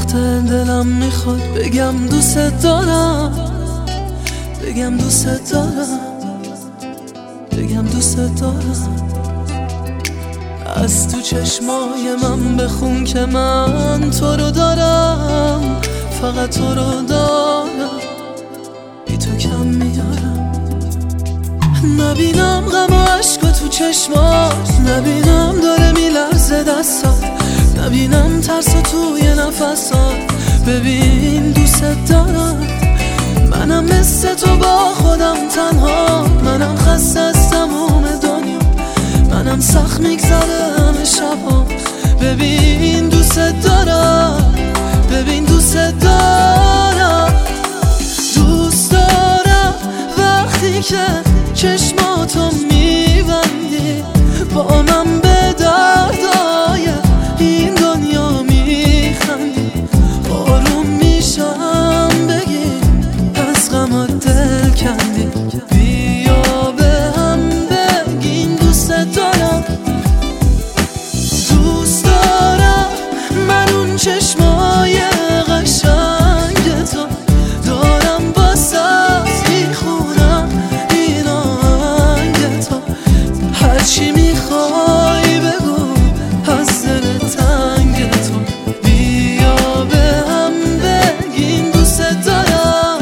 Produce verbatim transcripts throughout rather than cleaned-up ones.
وقت دلم میخواد بگم دوست دارم، بگم دوست دارم، بگم دوست دارم. از تو چشمای من بخون که من تو رو دارم، فقط تو رو دارم، بی تو کم میارم. نبینم غم و عشق تو چشمات، نبینم داره میلرزه دستات، نبینم ترس توی نفسات. ببین دوست دارم، منم مثل تو با خودم تنها، منم خسته از تموم دنیا، منم سخت میگذره همه شبا. ببین دوست دارم، ببین دوست دارم، دوست دارم وقتی که چشماتو میبندی با من به دردای این دنیا میخندی. آروم میشم بگی از غمات دل کندی، بیا به هم بگین دوست دارم. دوست دارم من اون چشمای قشنگ تو دارم، واسه میخونم این آهنگ تو. هرچی میخوای بگو از دل تنگ تو، بیا به هم بگین دوست دارم.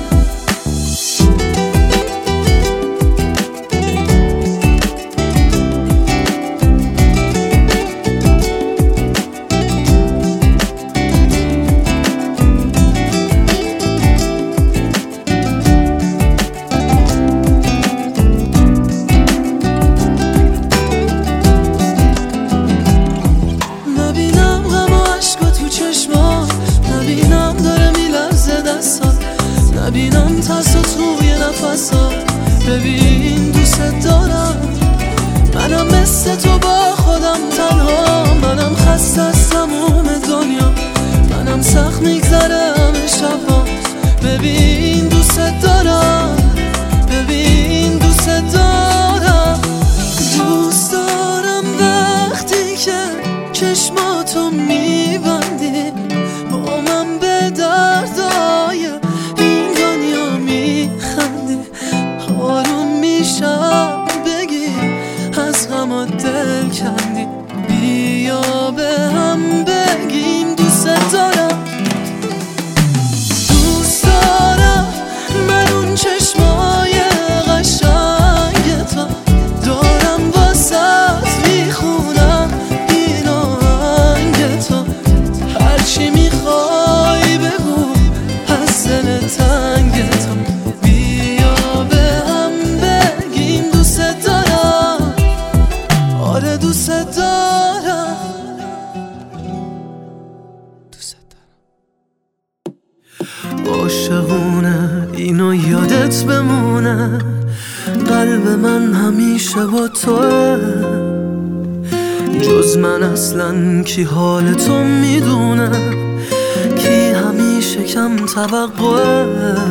نبینم غم و عشق تو چشمات، نبینم داره میلرزه دستات، نبینم ترس توی نفسات. ببین دوست دارم، منم مثل تو با خودم تنها، منم خسته از تموم دنیا، منم سخت میگذره همه شبا. ببین دوست دارم، ببین دوست دارم، دوست دارم وقتی که چشماتو میبندی با من به دردای این دنیا میخندی. آروم میشم بگی از غمات دل کندی، بیا به هم بگیم دوست دارم. دوست دارم من اون چشمای قشنگ تو دارم، واسه میخونم این آهنگ تو. هرچی میخوای بگو از دل تنگ تو، بیا به هم بگیم دوست دارم. آره دوست دارم، دوست دارم. عاشقونه اینو یادت بمونه، قلب من همیشه با توه. جز من اصلا کی حال تو میدونه، کی همیشه کم توقعه.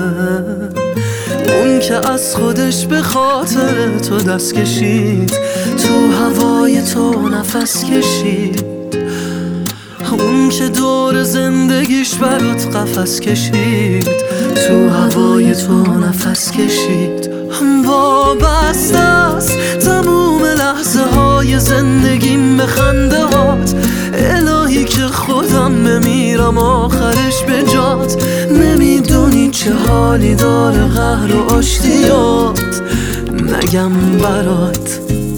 اون که از خودش به خاطر تو دست کشید، تو هوای تو نفس کشید. اون که دور زندگیش برات قفس کشید، تو هوای تو نفس کشید. وابسته است تموم لحظه های زندگیم به خنده هات. الهی که خودم بمیرم آخرش به جات. نمیدونی چه حالی داره قهر و آشتیات، نگم برات.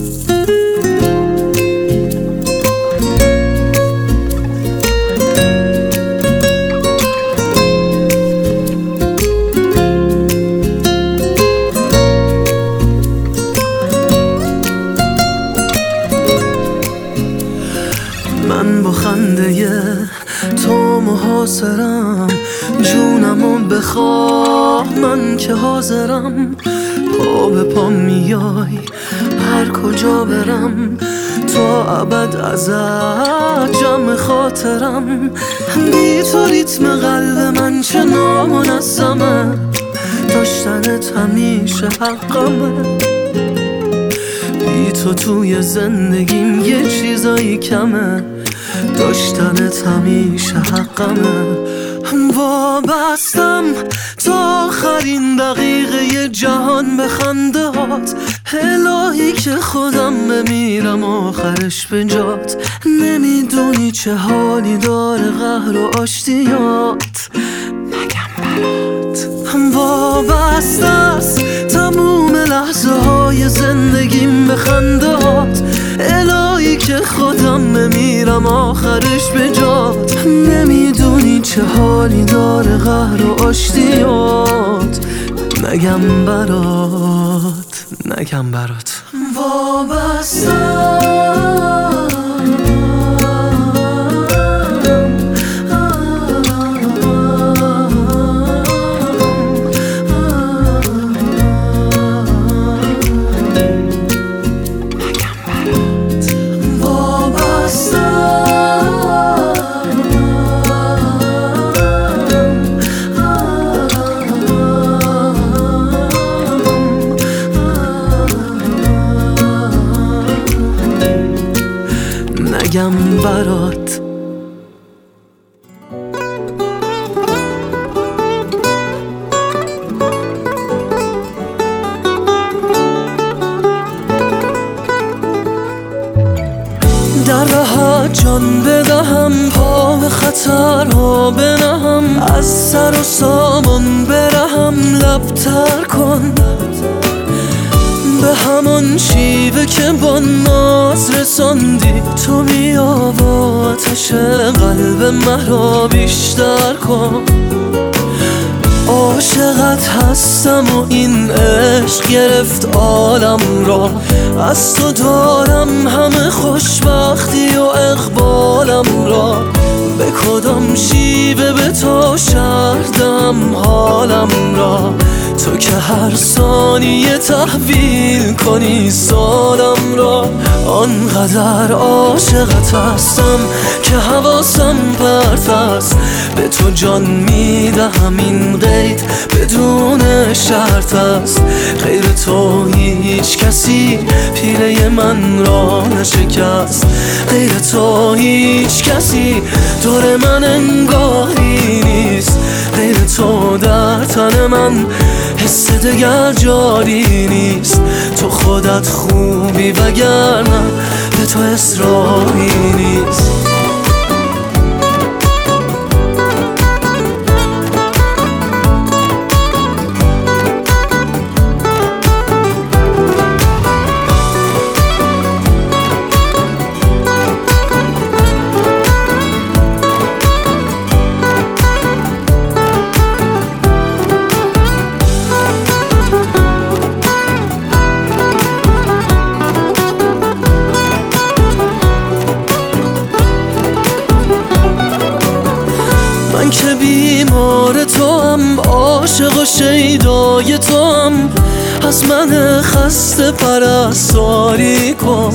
من با خنده تو محاصرم، جونمو بخواه من که حاضرم. پا به پا میای هر کجا برم، تا ابد ازت جمع خاطرم. بی تو ریتم قلب من چه نامنظمه، داشتنت همیشه حقمه. بی تو توی زندگیم یه چیزایی کمه، داشتنت همیشه حقمه. وابستم تا آخرین دقیقه جهان به خنده هات، الهی که خودم بمیرم آخرش به جات. نمیدونی چه حالی داره قهر و آشتیات، نگم برات. وابسته است تموم لحظه های زندگیم به خنده هات، الهی که خودم بمیرم آخرش به جات. نمیدونی چه حالی داره قهر و آشتیات، نگم برات، نگم برات. وابستم نگم برات. در راحت جان بدهم، پا به خطرها بنهم، از سر و سامان برهم، لب تر کن به همان شیوه که با ناز رساندی. تو بیا و آتش قلب مرا بیشتر کن. عاشقت هستم و این عشق گرفت عالم را، از تو دارم همه خوشبختی و اقبالم را. به کدام شیوه به تو شردم حالم را، تو که هر ثانیه تحویل کنی سالم را. آنقدر عاشقت هستم که حواسم پرت است، به تو جان میدهم این قید بدون شرط است. غیر تو هیچ کسی پیله من را نشکست، غیر تو هیچ کسی دور من انگاری نیست. غیر تو در تن من حس دگر جاری نیست. تو خودت خوبی وگرنه به تو اصراری نیست. من که بیمار تو هم، عاشق و شیدای تو هم، از من خسته پرستاری کن.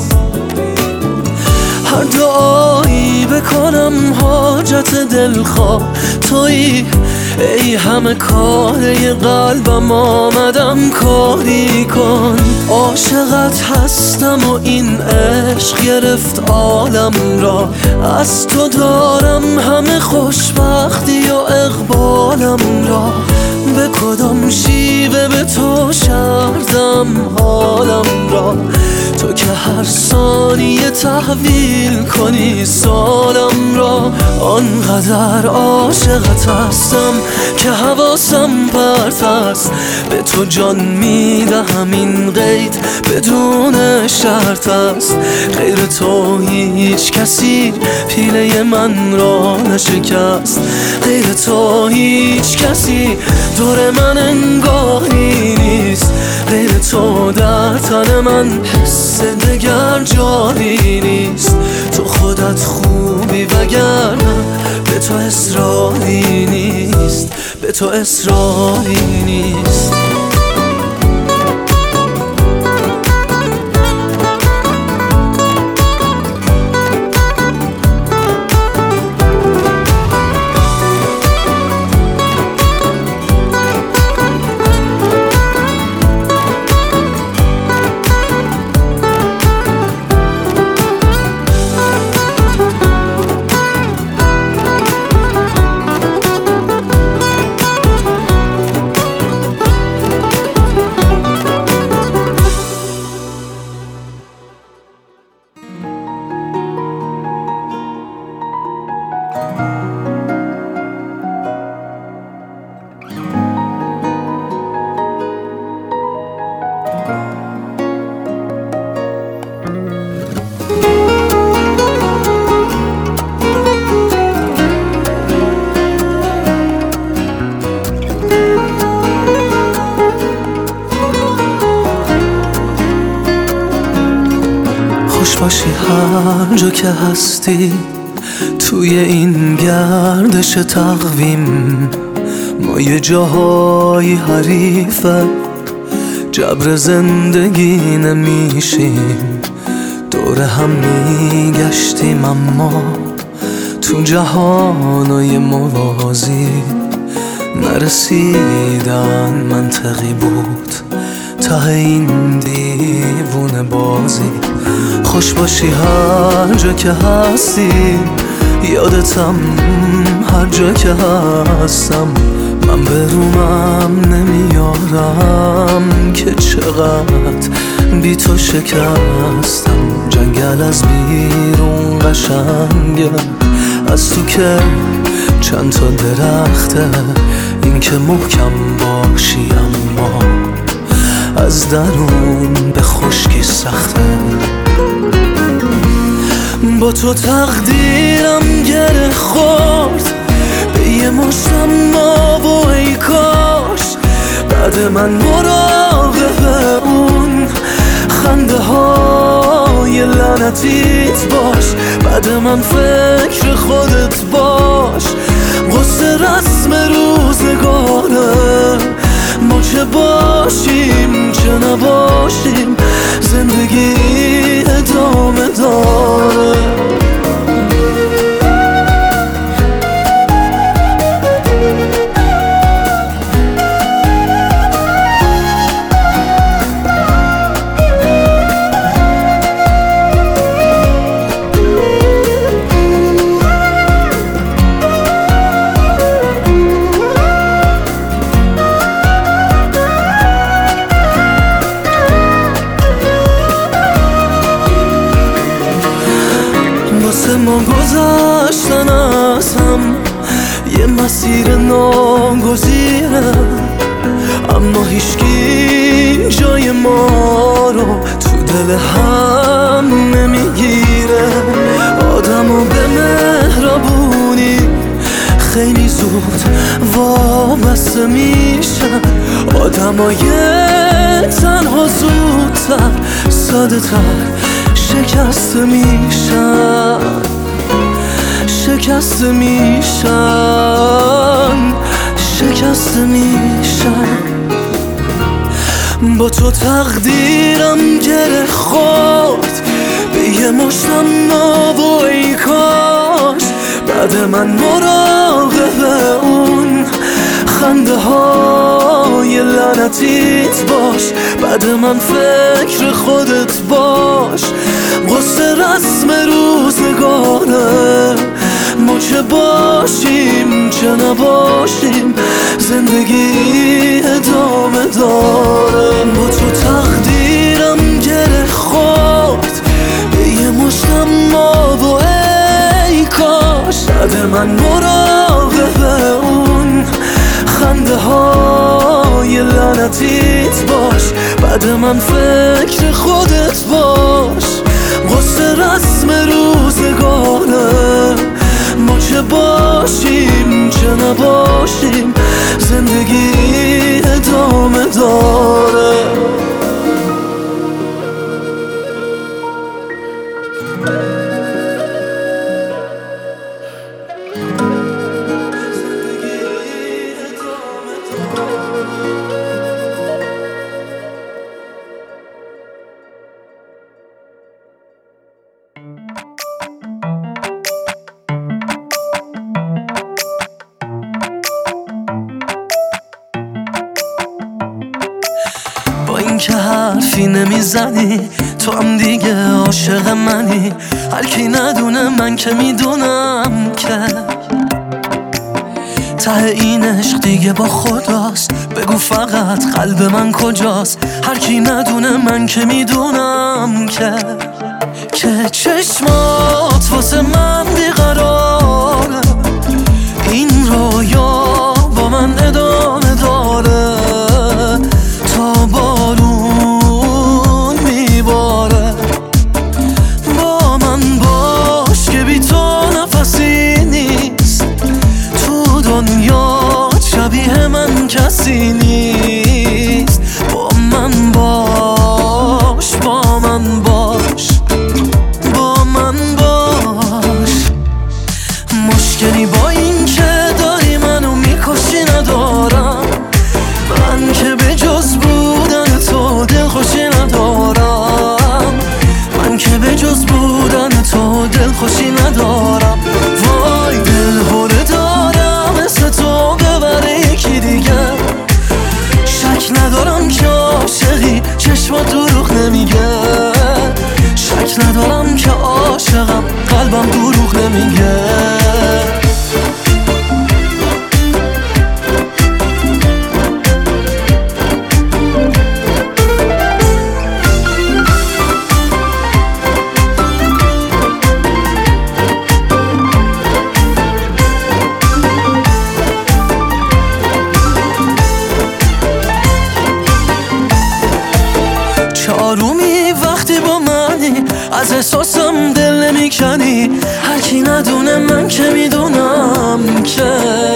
هر دعایی بکنم حاجت دلخواه تویی، ای همه کاره قلبم آمدم کاری کن. عاشقت هستم و این عشق گرفت عالم را، از تو دارم همه خوشبختی و اقبالم را. به کدام شیوه به تو شردم حالم را، تو که هر ثانیه تحویل کنی سالم را. آنقدر عاشقت هستم که حواسم پرت است، به تو جان میدهم این قید بدون شرط است. غیر تو هیچ کسی پیله من را نشکست، غیر تو هیچ کسی دور من انگاری نیست. غیر تو در تن من حس دگر جاری نیست. تو خودت خوبی وگرنه به تو اصراری نیست، به تو اصراری نیست. باشی هر جا که هستی، توی این گردش تقویم ما یه جاهای حریفه، جبر زندگی نمیشیم، دور هم میگشتیم اما تو جهانای موازی نرسیدن منطقی بود ته این دیوونه بازی. خوش باشی هر جا که هستی، یادتم هر جا که هستم، من به رومم نمیارم که چقدر بی تو شکستم. جنگل از بیرون قشنگه، از تو که چند تا درخته، این که محکم باشی اما از درون به خشکی سخته. با تو تقدیرم گره خورد به یه مشتم ما و ای کاش بعد من مراقب اون خنده های لعنتیت باش، بعد من فکر خودت باش. قصه رسم روزگاره، ما چه باشیم چه نباشیم، زندگی ادامه داره. ما گذشتن از هم یه مسیر ناگزیره، اما هیچکی جای ما رو تو دل هم نمیگیره. آدمو به مهربونی خیلی زود وابسته میشن، آدمای تنها زودتر ساده تر شکست میشن، شکست میشن، شکست میشن. با تو تقدیرم گره خورد به یه مشتم ما و ای کاش بعد من مراقب اون خنده های لعنتیت باش، بعد من فکر خودت باش. قصه رسم روزگاره، ما چه باشیم چه نباشیم، زندگی ادامه داره. با تو تقدیرم گره خورد به یه مشتم ما و ای کاش بعد من مراقب اون خنده های لعنتیت باش، بعد من فکر خودت باش. قصه رسم روزگاره، ما چه باشیم چه نباشیم، زندگی ادامه داره. که حرفی نمیزنی، تو هم دیگه عاشق منی. هر کی ندونه من که میدونم که ته این عشق دیگه با خداست. بگو فقط قلب من کجاست، هر کی ندونه من که میدونم که که چشمات واسه من بیقراره، این رویا با من ادامه داره تا بارون میباره. با من باش که بی تو نفسی نیست، تو دنیا شبیه من کسی نیست. با من باش با من باش از احساسم دل نمیکنی. هرکی ندونه من که میدونم که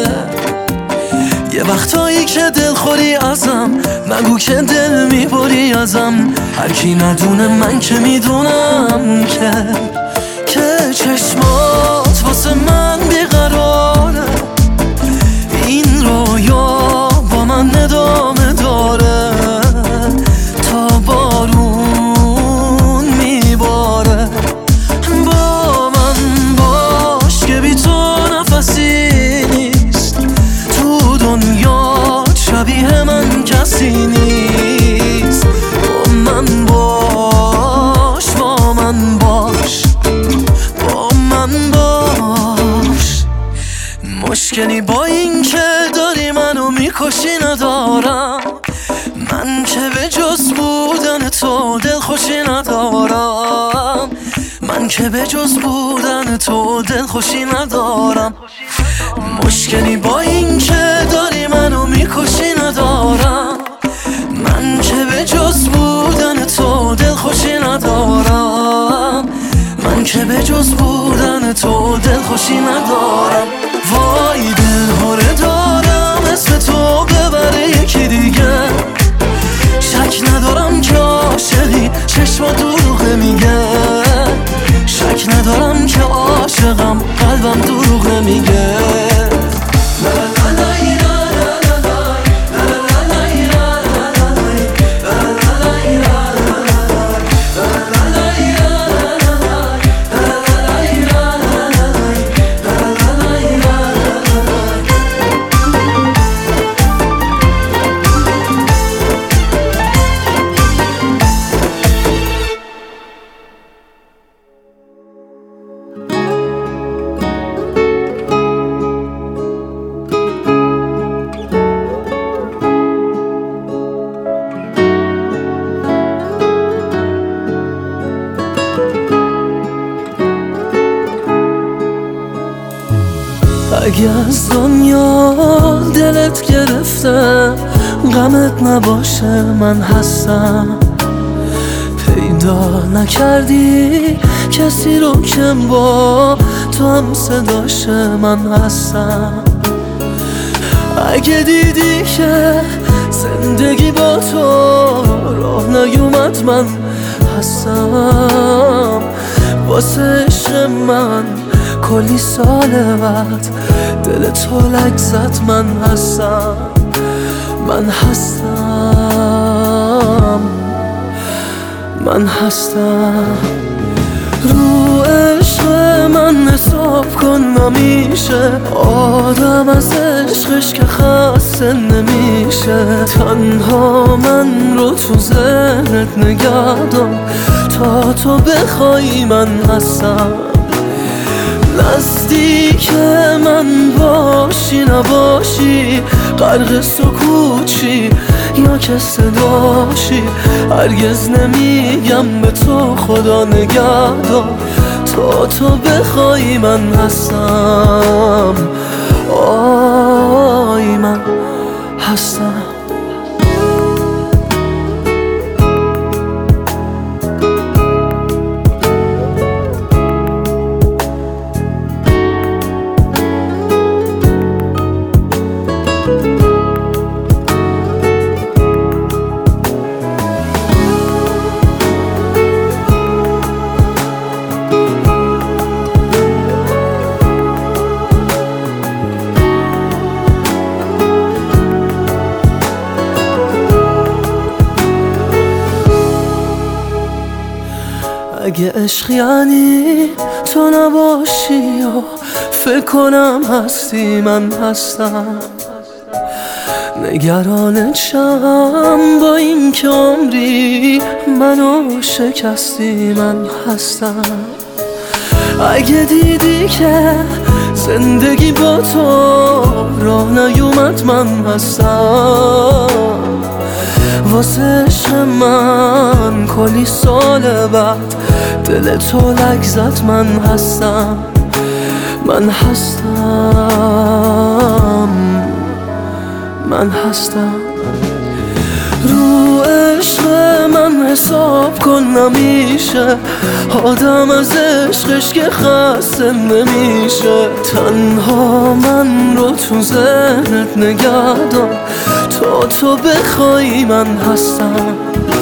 یه وقتایی که دل خوری ازم، نگو که دل میبری ازم. هرکی ندونه من که میدونم که که چشمات واسه من بیقراره. این رویا با من ادامه داره تا بارون میباره. با من باش که بی تو نفسی نیست، تو دنیا شبیه من کسی نیست. با من باش، با من باش، با من باش. مشکلی با این که داری منو میکشی ندارم، من که به جز بودن تو دل خوشی ندارم. من که به جز بودن تو دل خوشی ندارم. مشکلی با این که داری منو میکشی ندارم، من که به جز بودن تو دل خوشی ندارم. من که به جز بودن تو دل خوشی ندارم. وای دل هره دارم اسم تو ببره یکی دیگه. شک ندارم که عاشقی، چشما دروغه میگه. شک ندارم که عاشقم، قلبم دروغه میگه. اگه از دنیا دلت گرفته غمت نباشه، من هستم. پیدا نکردی کسی رو که با تو هم صداشه، من هستم. اگه دیدی که زندگی با تو راه نیومد، من هستم. واسه عشق من کلی سال بعد دل تو لک زد، من هستم. من هستم، من هستم. رو عشق من حساب کن نمیشه، آدم از عشقش که خسته نمیشه. تنها من رو تو ذهنت نگه دار تا تو بخوای، من هستم. نزدیک من باشی نباشی، غرق سکوتشی یا که صداشی. هرگز نمیگم به تو خدا نگهدار تا تو بخوای، من هستم. آی من هستم. اگه عشق یعنی تو نباشی یا فکر کنم هستی، من هستم. نگرانت شم با این که عمری منو شکستی، من هستم. اگه دیدی که زندگی با تو راه نیومد، من هستم. واسه عشق من کلی سال بعد دل تو لک زد، من هستم. من هستم، من هستم. رو عشق من حساب کن نمیشه، آدم از عشقش که خسته نمیشه. تنها من رو تو ذهنت نگه دار، تا تو بخوای من هستم.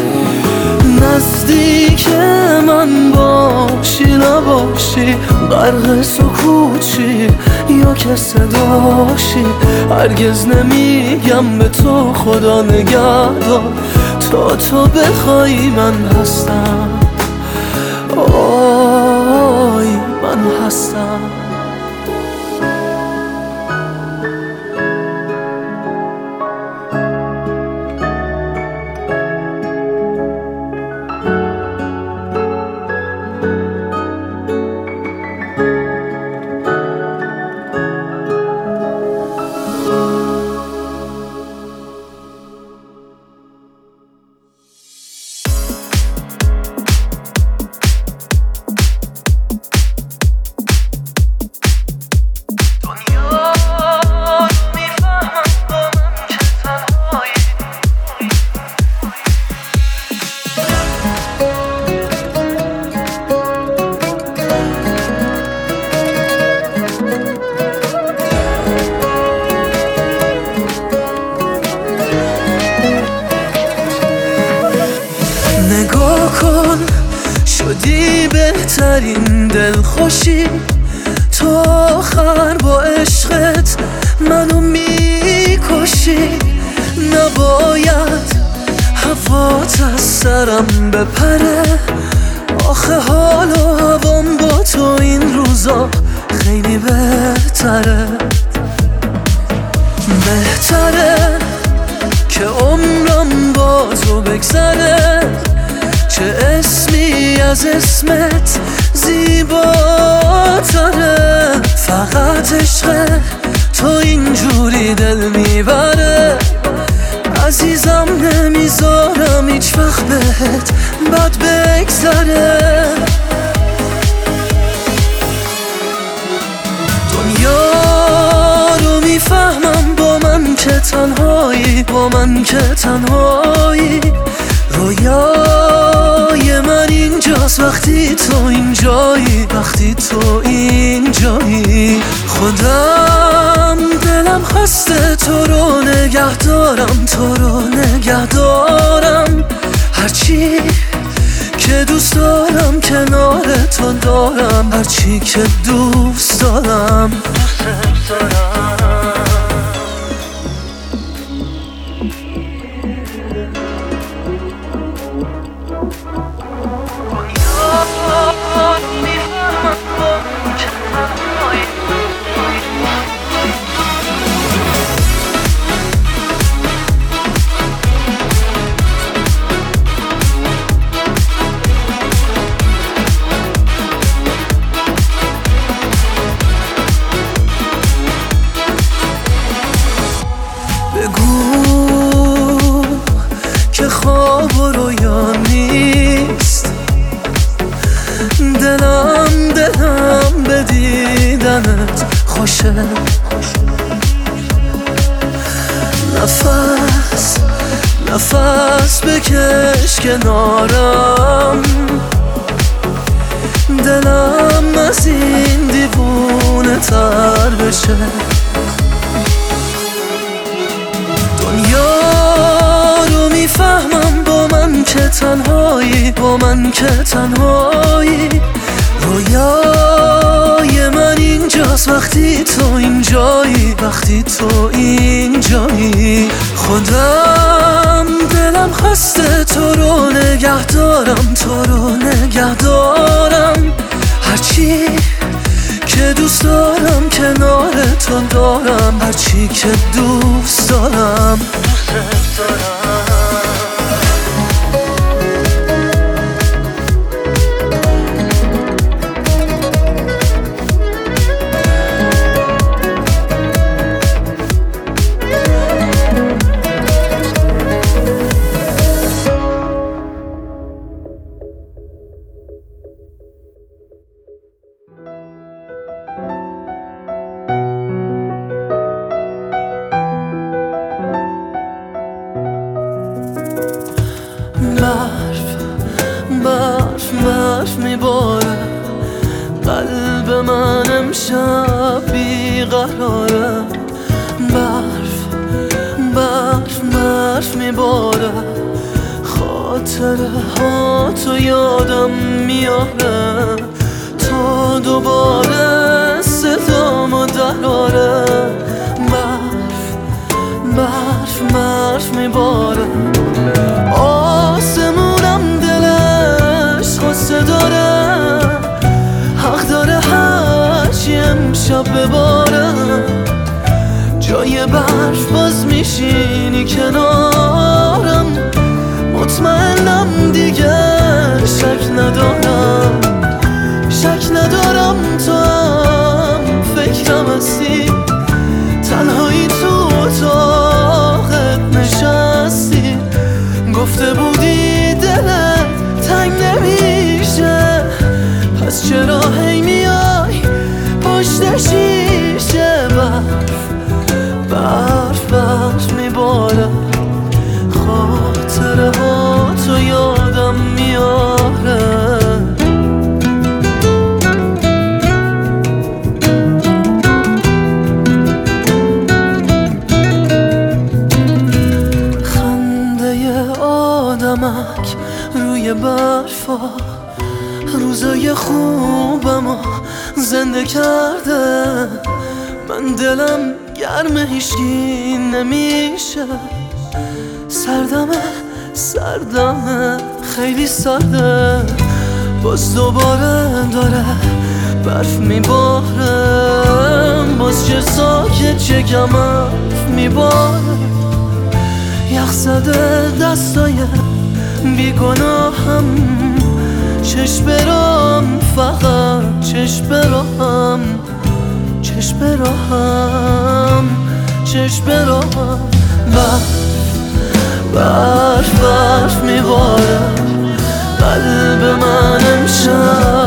نزدیک من باشی نباشی، غرق سکوتشی یا که صداشی، هرگز نمیگم به تو خدا نگهدار، تا تو بخوای من هستم. آی من هستم. نگاه کن شدی بهترین دلخوشی، تو آخر با عشقت منو میکشی. نباید هوات از سرم بپره، آخه حال و هوام با تو این روزا خیلی بهتره. بهتره که عمرم با تو بگذره، چه اسمی از اسمت زیباتره. فقط عشق تو اینجوری دل میبره، عزیزم نمیذارم هیچ وقت بهت بد بگذره. دنیا رو میفهمم با من که تنهایی، با من که تنهایی. رویای من اینجاست وقتی تو اینجایی، وقتی تو اینجایی. خودم دلم خسته تو رو نگه دارم، تو رو نگه دارم. هرچی که دوست دارم کنار تو دارم، هرچی که دوست دارم دوست دارم. بگو که خواب و رویا نیست، دلم دلم به دیدنت خوشه. نفس نفس بکش کنارم، دلم از این دیوونه تر بشه. دنیا رو میفهمم با من که تنهایی، با من که تنهایی. رویای من اینجاست وقتی تو اینجایی، وقتی تو اینجایی. خودم دلم خسته تو رو نگه دارم، تو رو نگه دارم. هرچی که دوست دارم کنار تو دارم، هرچی که دوست دارم دوست دارم. برف میباره، قلب من امشب بیقراره. برف برف برف میباره، خاطره ها تو یادم میاره تا دوباره صدامو دراره. برف برف برف میباره، آسمونم دلش غصه داره، حق داره هرچی امشب بباره. جای برف باز میشینی کنارم، مطمئنم دیگه شک ندارم، شک ندارم تو هم فکرم هستی، تنهایی تو اتاقت نشستی. گفته بودی دلت تنگ نمیشه، پس چرا هی میای پشت شیشه؟ برف برف برف میباره، خاطره ها تو یادم میاره. خنده آدمک روی برفا روزای خوبمو زنده کرده. من دلم گرم هیچکی نمیشه، سردمه سردمه خیلی سرده. باز دوباره داره برف میباره، باز چه ساکت چه کم حرف میباره. یخ زده دستای بیگناهم، چشم برام فقط چشم برام، چشم برام چشم برام. برف برف برف میباره، قلب من امشب